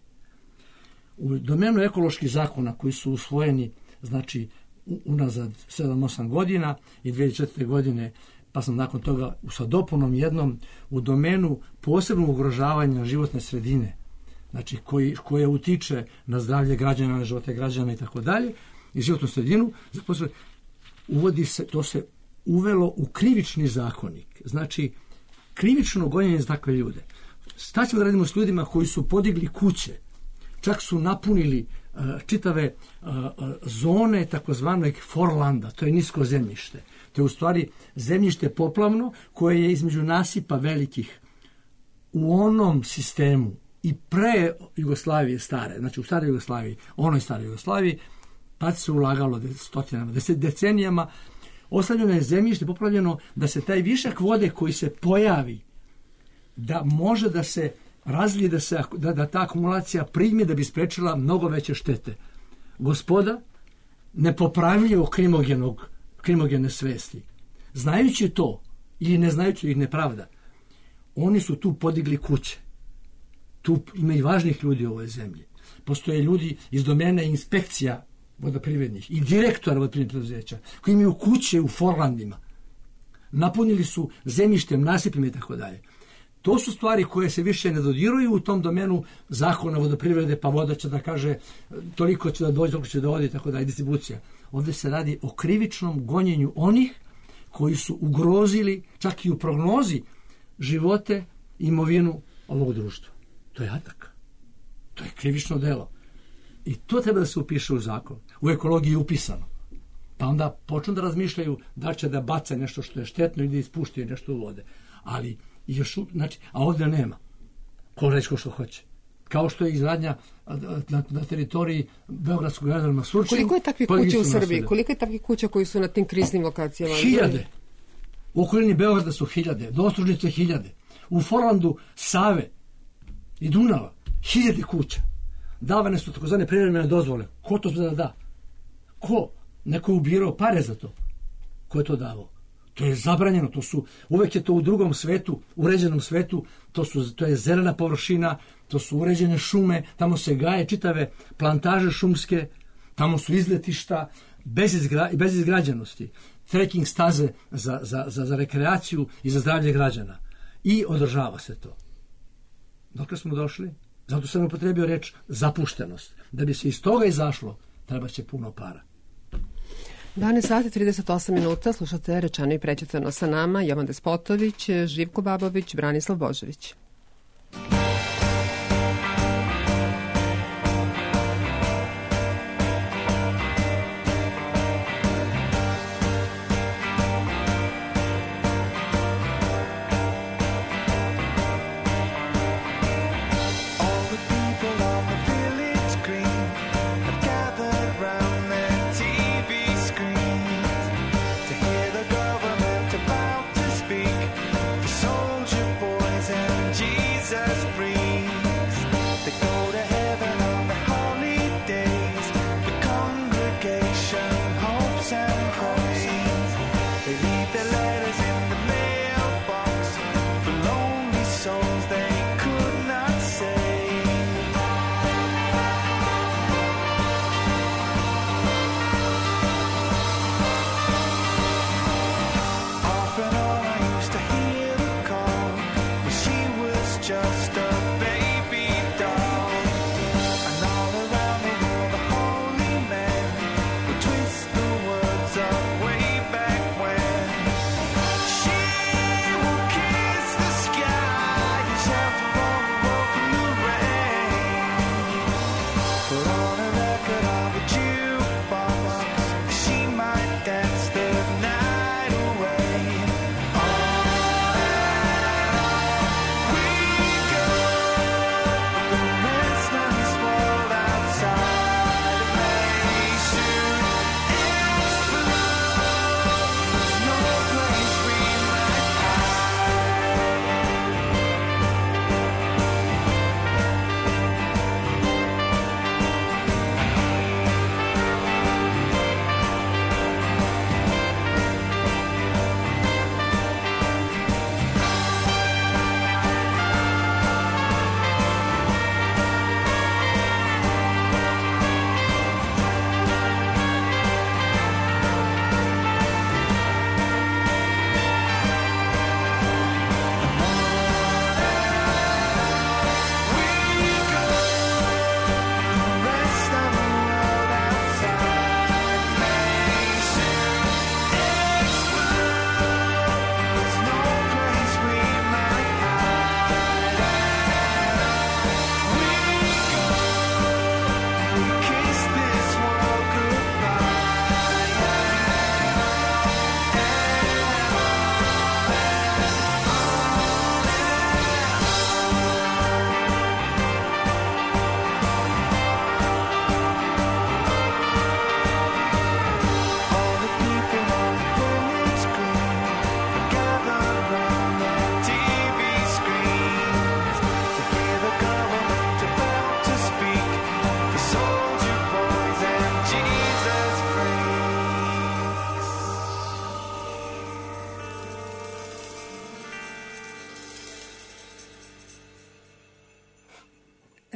U domenu ekoloških zakona koji su usvojeni, znači unazad 7-8 godina i 2004. godine, pa sam nakon toga sa dopunom jednom u domenu posebnog ugrožavanja životne sredine, znači koje utiče na zdravlje građana, na živote građana i tako dalje, i životnu sredinu, uvodi se, to se uvelo u krivični zakonik, znači krivično gonjenje za takve ljude. Šta ćemo da radimo s ljudima koji su podigli kuće, čak su napunili čitave zone takozvanog forlanda, to je nisko zemljište. To je u stvari zemljište poplavno koje je između nasipa velikih u onom sistemu i pre Jugoslavije stare, znači u staroj Jugoslaviji, onoj staroj Jugoslaviji, pa se ulagalo stotinama, decenijama, ostavljeno je zemljište poplavljeno da se taj višak vode koji se pojavi, da može da se razlije, da ta akumulacija primi da bi sprečila mnogo veće štete. Gospoda nepopravljivo krimogene svesti, znajući to ili ne znajući ih nepravda, oni su tu podigli kuće. Tu ima i važnih ljudi u ovoj zemlji. Postoje ljudi iz domene inspekcija vodoprivrednih i direktora vodoprivrednih preduzeća koji imaju kuće u forlandima. Napunili su zemljištem, nasipima i tako dalje. To su stvari koje se više ne dodiruju u tom domenu zakona vodoprivrede, pa voda će da kaže toliko će da dođe, toliko će da ode i tako dalje, distribucija. Ovdje se radi o krivičnom gonjenju onih koji su ugrozili čak i u prognozi živote i imovinu ovog društva. To je atak. To je krivično delo. I to treba da se upiše u zakon. U ekologiji je upisano. Pa onda počnu da razmišljaju da će da bace nešto što je štetno ili da ispuštaju nešto u vode. Ali još, znači, a ovdje nema. Ko reći ko što hoće. Kao što je izgradnja na teritoriji Beogradskog aerodroma Surčin. Koliko je takvih kuća u Srbiji? Koliko je takvih kuća koji su na tim kriznim lokacijama? 1000. U okolini Beograda su 1000. Dostružnice 1000. U Forlandu Save i Dunava 1000 kuća. Davane su takozvane privremene dozvole. Ko to da da? Ko? Neko je ubirao pare za to. Ko je to davao? To je zabranjeno. Uvek je to u drugom svetu, uređenom svetu, to je zelena površina, to su uređene šume, tamo se gaje čitave plantaže šumske, tamo su izletišta bez izgrađenosti, trekking staze za rekreaciju i za zdravlje građana. I održava se to. Dokle smo došli? Zato sam upotrebio reč zapuštenost. Da bi se iz toga izašlo, treba će puno para. 12 sati 38 minuta, slušate Rečano i prećutano sa nama, Jovan Despotović, Živko Babović, Branislav Božović. Soldier boys and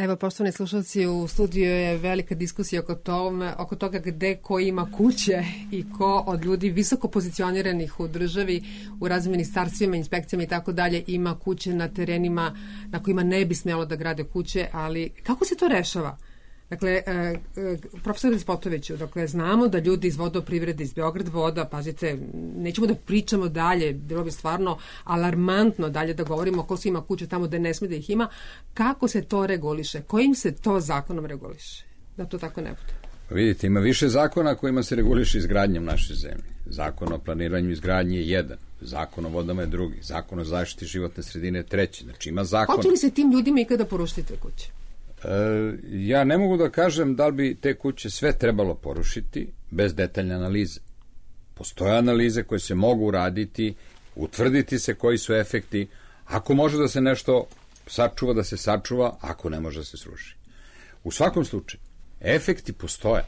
Evo, poštovani slušalci, u studiju je velika diskusija oko toga gde ko ima kuće i ko od ljudi visoko pozicioniranih u državi, u raznim ministarstvima, inspekcijama i tako dalje, ima kuće na terenima na kojima ne bi smjelo da grade kuće, ali kako se to rešava? Dakle, profesor Despotoviću, dakle, znamo da ljudi iz vodoprivrede, iz Beograd voda, pazite, nećemo da pričamo dalje, bilo bi stvarno alarmantno dalje da govorimo ko se ima kuće tamo da ne sme da ih ima. Kako se to reguliše? Kojim se to zakonom reguliše? Da to tako ne bude. Pa vidite, ima više zakona kojima se reguliše izgradnjom naše zemlje. Zakon o planiranju izgradnje je jedan, zakon o vodama je drugi, zakon o zaštiti životne sredine je treći. Znači ima zakon. Hoće li se tim ljudima ikada porušiti te kuće? Ja ne mogu da kažem da li bi te kuće sve trebalo porušiti bez detaljne analize. Postoje analize koje se mogu uraditi, utvrditi se koji su efekti. Ako može da se nešto sačuva, da se sačuva, ako ne može da se sruši. U svakom slučaju, efekti postoje.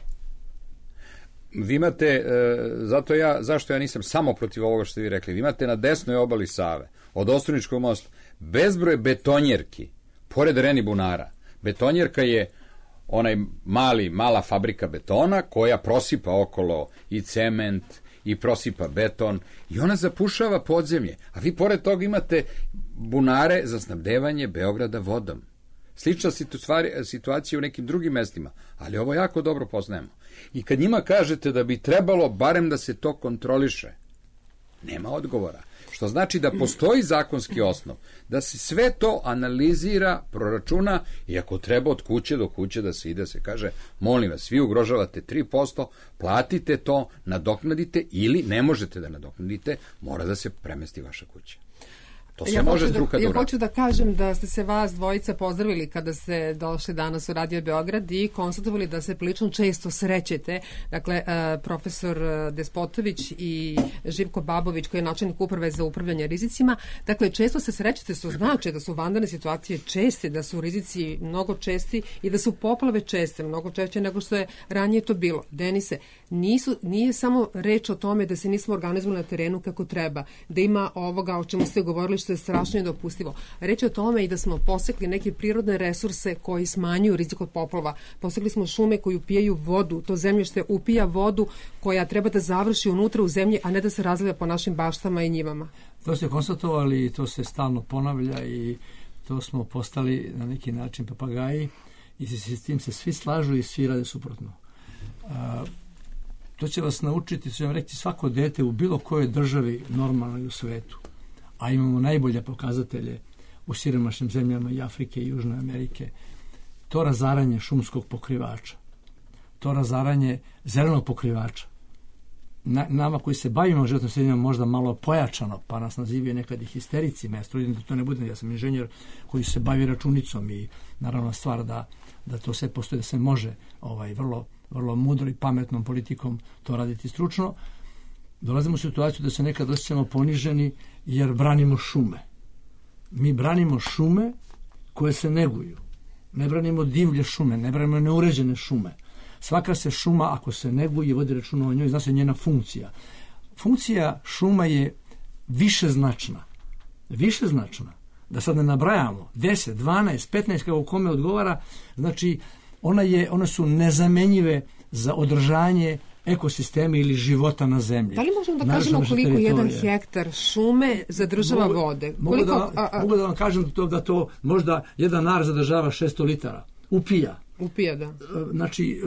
Vi imate, zašto ja nisam samo protiv ovoga što ste vi rekli, vi imate na desnoj obali Save, od Ostruničkog mosta, bezbroj betonjerki, pored Reni bunara. Betonjerka je onaj mala fabrika betona koja prosipa okolo i cement i prosipa beton i ona zapušava podzemlje. A vi pored toga imate bunare za snabdevanje Beograda vodom. Slična situacija u nekim drugim mestima, ali ovo jako dobro poznajemo. I kad njima kažete da bi trebalo barem da se to kontroliše, nema odgovora. Što znači da postoji zakonski osnov, da se sve to analizira, proračuna i ako treba od kuće do kuće da se ide, se kaže, molim vas, vi ugrožavate 3%, platite to, nadoknadite ili ne možete da nadoknadite, mora da se premesti vaša kuća. To se može struka da uradi. Ja hoću da kažem da ste se vas dvojica pozdravili kada ste došli danas u Radio Beograd i konstatovali da se prilično često srećete. Dakle, profesor Despotović i Živko Babović, koji je načelnik uprave za upravljanje rizicima. Dakle, često se srećete, što znači da su vanredne situacije česte, da su rizici mnogo česti i da su poplave česte, mnogo češće nego što je ranije to bilo. Denise, nije samo reč o tome da se nismo organizovali na terenu kako treba, da ima ovoga o čemu ste govorili što je strašno nedopustivo. Reč je o tome i da smo posekli neke prirodne resurse koji smanjuju rizik od poplava. Posekli smo šume koji upijaju vodu, to zemljište upija vodu koja treba da završi unutra u zemlji, a ne da se razlija po našim baštama i njivama. To ste konstatovali i to se stalno ponavlja i to smo postali na neki način papagaji i s tim se svi slažu i svi rade suprotno. To će vas naučiti, ću vam reći, svako dete u bilo kojoj državi normalnoj u svetu, a imamo najbolje pokazatelje u siromašnim zemljama i Afrike i Južne Amerike, to razaranje šumskog pokrivača, to razaranje zelenog pokrivača. Nama koji se bavimo životnom sredinom možda malo pojačano, pa nas nazivaju nekad i histericima, ja trudim da to ne bude, ja sam inženjer koji se bavi računicom i naravno stvar da to sve postoji, da se može vrlo mudro i pametnom politikom to raditi stručno. Dolazimo u situaciju da se nekad osjećamo poniženi jer branimo šume. Mi branimo šume koje se neguju. Ne branimo divlje šume, ne branimo neuređene šume. Svaka se šuma, ako se neguje, vodi računa o njoj, zna se njena funkcija. Funkcija šuma je višeznačna. Višeznačna. Da sad ne nabrajamo, 10, 12, 15, kako kome odgovara, znači one su nezamenjive za održanje ekosisteme ili života na zemlji. Da li možemo da kažemo koliko jedan hektar šume zadržava vode? Mogu da vam kažem da to možda jedan nar zadržava 600 litara. Upija, da. Znači,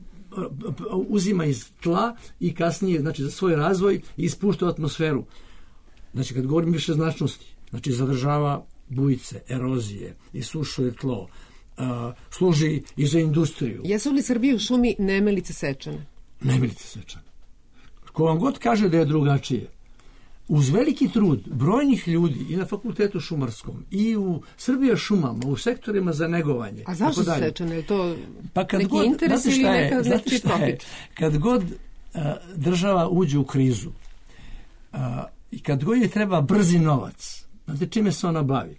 uzima iz tla i kasnije, znači, za svoj razvoj ispušta u atmosferu. Znači, kad govorim višeznačnosti, znači, zadržava bujice, erozije, isušuje tlo, služi i za industriju. Jesu li Srbije u šumi nemilice sečene? Nemilice sečene. Ko vam god kaže da je drugačije, uz veliki trud brojnih ljudi i na fakultetu šumarskom i u Srbija šumama, u sektorima za negovanje. A zašto su sečene? Je to neki interes ili neki profit? Kad god država uđe u krizu i kad god je treba brzi novac, znate čime se ona bavi?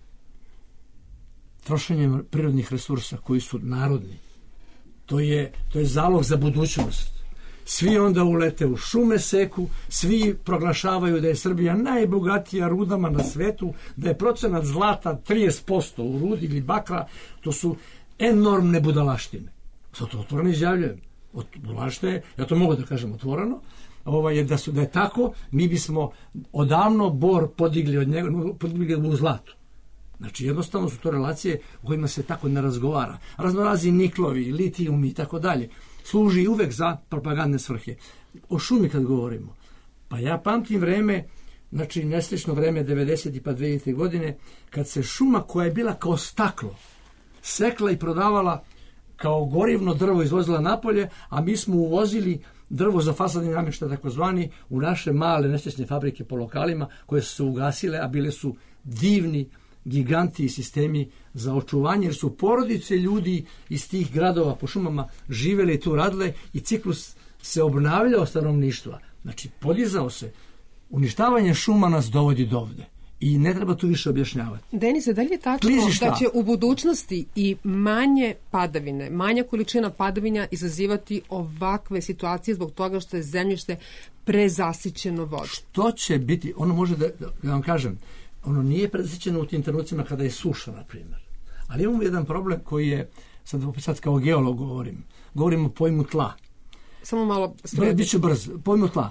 Trošenjem prirodnih resursa koji su narodni. To je zalog za budućnost. Svi onda ulete u šume seku, svi proglašavaju da je Srbija najbogatija rudama na svetu, da je procenat zlata 30% u rudi ili bakra, to su enormne budalaštine. Sad to otvoreno izjavljujem. Budalaštine, ja to mogu da kažem otvoreno, da je tako, mi bismo odavno bor podigli od njega, podigli u zlatu. Znači, jednostavno su to relacije u kojima se tako ne razgovara. Raznorazni niklovi, litijumi i tako dalje. Služi uvek za propagandne svrhe. O šumi kad govorimo, pa ja pamtim vreme, znači nesrećno vreme 90. pa 2000. godine, kad se šuma koja je bila kao staklo sekla i prodavala kao gorivno drvo, izvozila napolje, a mi smo uvozili drvo za fasadni namještaj takozvani u naše male nesrećne fabrike po lokalima koje su se ugasile, a bile su divni giganti i sistemi za očuvanje, jer su porodice ljudi iz tih gradova po šumama živele i tu radile i ciklus se obnavljao stanovništva. Znači, podizao se. Uništavanje šuma nas dovodi do ovde. I ne treba tu više objašnjavati. Denise, da li je tačno da će u budućnosti i manje padavine, manja količina padavina izazivati ovakve situacije zbog toga što je zemljište prezasićeno vodom? Što će biti? Ono može da vam kažem, ono nije prezasićeno u tim trenucima kada je suša, na primjer. Ali imamo jedan problem koji je, sad kao geolog govorim o pojmu tla. Samo malo... Biću brz. Pojmu tla.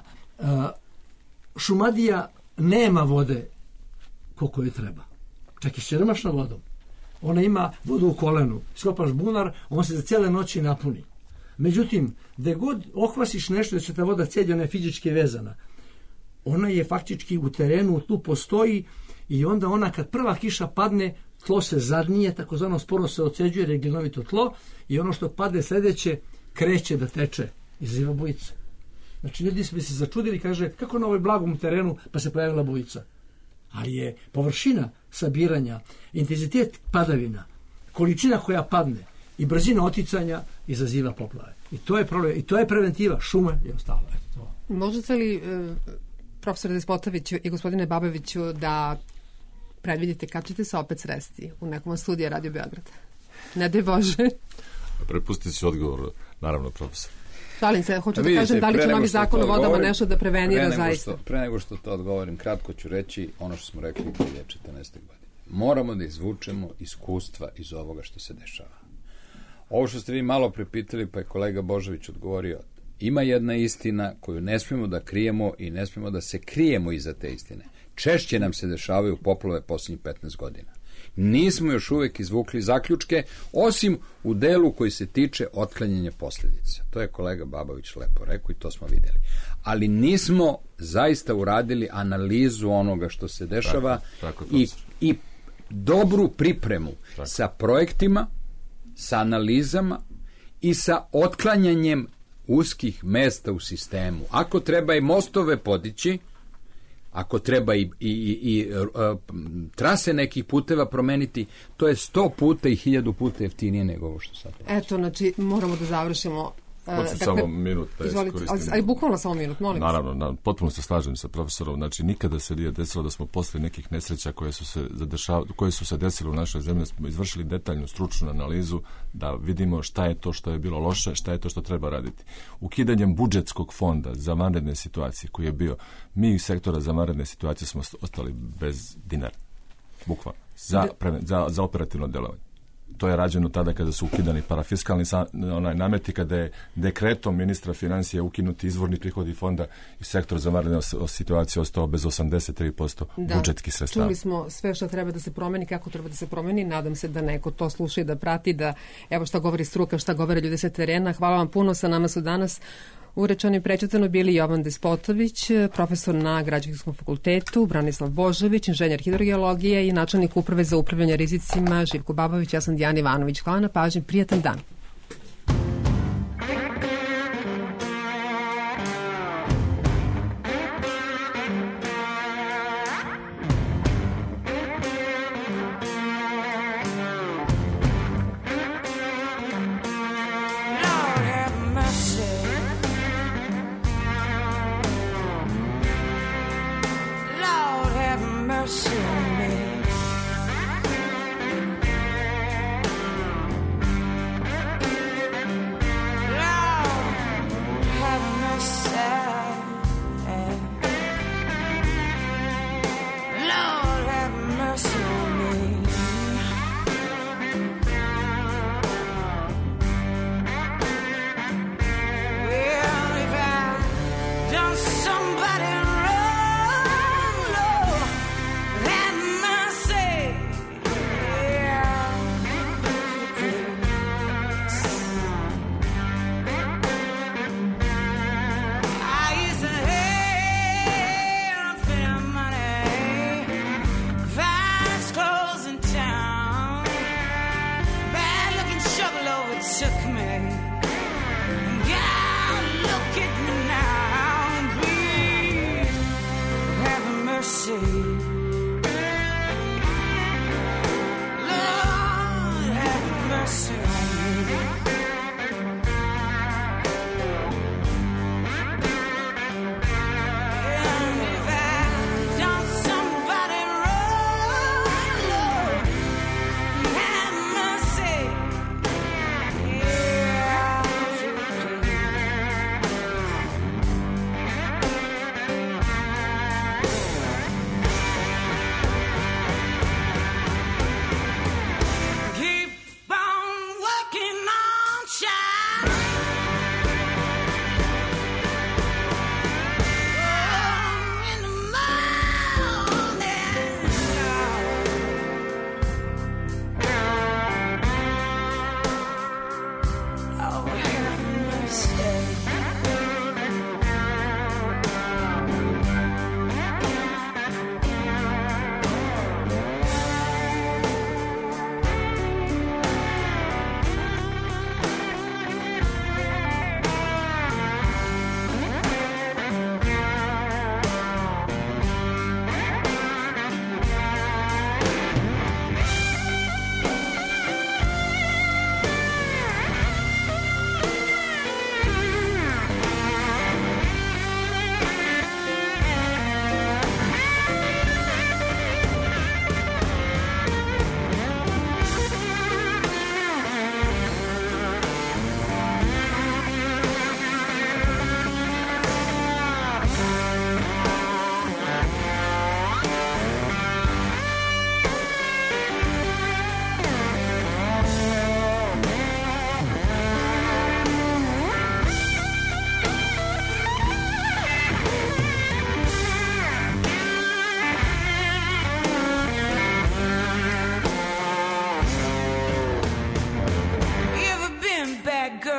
Šumadija nema vode koliko je treba. Čak i siromašna vodom. Ona ima vodu u kolenu. Skopaš bunar, on se za cijele noći napuni. Međutim, gde god ohvasiš nešto da se ta voda celje, ona je fizički vezana. Ona je faktički u terenu, tu postoji i onda ona kad prva kiša padne, tlo se zadnije, takozvano sporo se oceđuje, jer je glinovito tlo i ono što padne sledeće kreće da teče, izaziva bujice. Znači, ljudi bi se začudili, kaže, kako na ovoj blagom terenu pa se pojavila bujica. Ali je površina sabiranja, intenzitet padavina, količina koja padne i brzina oticanja izaziva poplave. I to je problem, i to je preventiva šume i ostalo. Možete li, profesor Despotoviću i gospodine Baboviću, da predvidite kad ćete se opet sresti u nekom studiju Radio Beograda? Ne daj Bože. Prepustit ću odgovor, naravno, profesor. Šalim se, hoću da kažem da li će novi zakon o vodama nešto da prevenira zaista. Pre nego što to odgovorim, kratko ću reći ono što smo rekli 2014. godine. Moramo da izvučemo iskustva iz ovoga što se dešava. Ovo što ste vi malo prepitali, pa je kolega Božović odgovorio, ima jedna istina koju ne smijemo da krijemo i ne smijemo da se krijemo iza te istine. Češće nam se dešavaju poplave posljednjih 15 godina. Nismo još uvek izvukli zaključke, osim u delu koji se tiče otklanjanja posljedica. To je kolega Babović lepo rekao i to smo vidjeli. Ali nismo zaista uradili analizu onoga što se dešava i dobru pripremu sa projektima, sa analizama i sa otklanjanjem uskih mesta u sistemu. Ako treba i mostove podići, ako treba i trase nekih puteva promeniti, to je 100 puta i 1000 puta jeftinije nego ovo što sad. Eto, znači, moramo da završimo. Hoću samo minut da iskoristim. Ali bukvalno samo minut, molim vas. Naravno, potpuno se slažem sa profesorom. Znači, nikada se nije desilo da smo posle nekih nesreća koje su se desile u našoj zemlji, smo izvršili detaljnu stručnu analizu da vidimo šta je to što je bilo loše, šta je to što treba raditi. Ukidanjem budžetskog fonda za vanredne situacije koji je bio, mi iz sektora za vanredne situacije smo ostali bez dinara. Bukvalno. Za operativno delovanje. To je rađeno tada kada su ukidani parafiskalni nameti, kada je dekretom ministra financija ukinuti izvorni prihodi fonda i sektor za vanredne situacije ostao bez 83% budžetskih sredstava. Čuli smo sve što treba da se promeni, kako treba da se promeni. Nadam se da neko to sluša i da prati, da evo šta govori struka, šta govore ljudi sa terena. Hvala vam puno. Sa nama su danas u Rečani Prečetano bili Jovan Despotović, profesor na Građevinskom fakultetu, Branislav Božović, inženjer hidrogeologije i načelnik uprave za upravljanje rizicima Živko Babović. Ja sam Dijana Ivanović. Hvala na pažnji. Prijatan dan.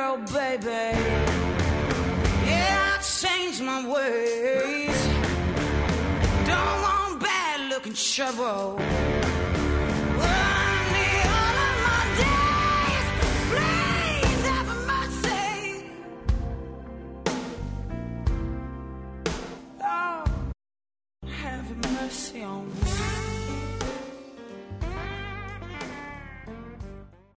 girl, baby. Yeah, I changed my ways. Don't want bad looking trouble.